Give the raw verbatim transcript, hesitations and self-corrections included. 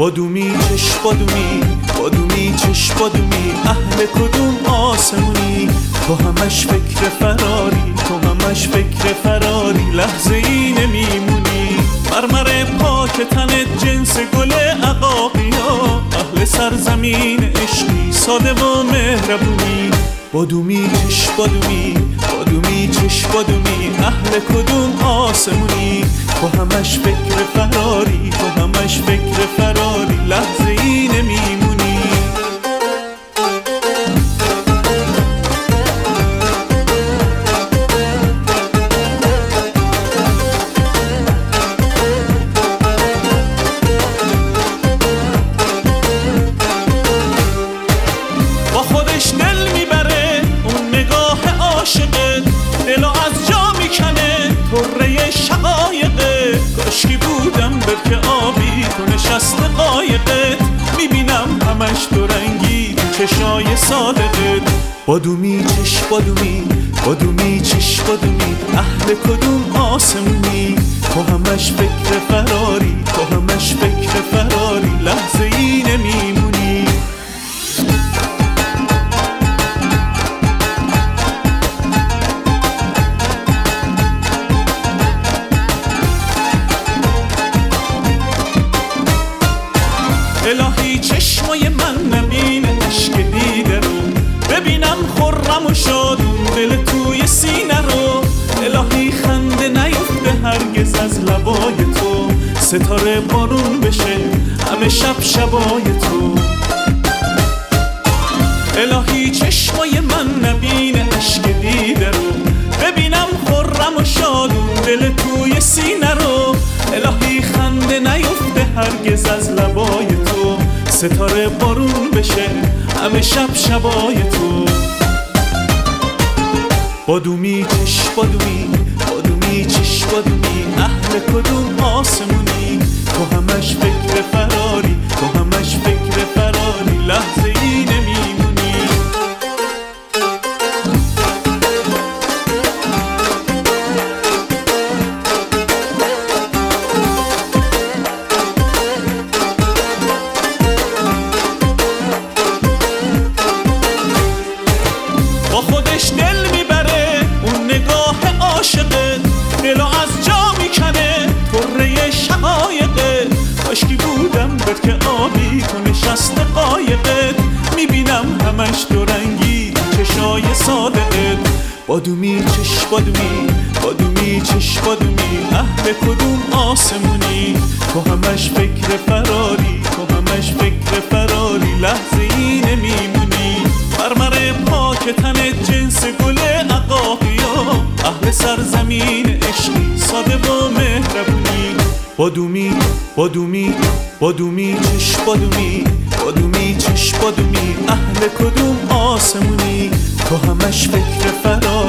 بادومی چش بادومی بادومی چش بادومی اهل کدوم آسمونی؟ تو همش فکر فراری تو همش فکر فراری لحظه ای نمیمونی. مرمر پاک تنت جنس گل عقاقیا اهل سرزمین عشقی ساده و مهربونی. بادومی چش بادومی بادومی چش بادومی اهل کدوم آسمونی؟ تو همش فکر فراری تو همش فکر فراری لحظه ای نمیمونی. با خودش دل میبره اون نگاه عاشقه، دلو از جا میکنه طره شقایقه. کاشکی بودم برکه آبی تو نشست قایقت، میبینم همش دو رنگی تو چشای صادقت. بادومی چش بادومی بادومی چش بادومی اهل کدوم آسمونی؟ تو همش فکر فراری تو همش فکر فراری لحظه ای نمیمونی. الهی چشمای من نبینه عشق دیده رو، ببینم خرم و شادون دل توی سینه رو. الهی خنده نیفته هرگز از لبای تو، ستاره بارون بشه همه شب شبای تو. الهی چشمای من نبینه عشق دیده رو، ببینم خرم و شادون دل توی سینه رو. الهی خنده نیفته هرگز از لبای تو، ستاره بارون بشه همه شب شبای تو. بادومی چش بادومی بادومی چش بادومی اهل کدوم آسمونی؟ تو همش فکر فراری تو همش فکر فراری لحظه ای نمیمونی. با خودش دل میبره اون نگاه عاشقه، دلو از جا میکنه طره شقایقه. کاشکی بودم برکه آبی تو نشست قایقت، میبینم همش دو رنگی چشای صادقت. بادومی چش بادومی بادومی چش بادومی اهل کدوم آسمونی؟ تو همش فکر فراری تو همش فکر فراری لحظه ای نمیمونی. مرمر پاک تنت جنس گل عقاقیا اهل سرزمین عشقی ساده و مهربونی. بادومی بادومی بادومی چش بادومی بادومی چش بادومی اهل کدوم آسمونی؟ تو همش فکر فراری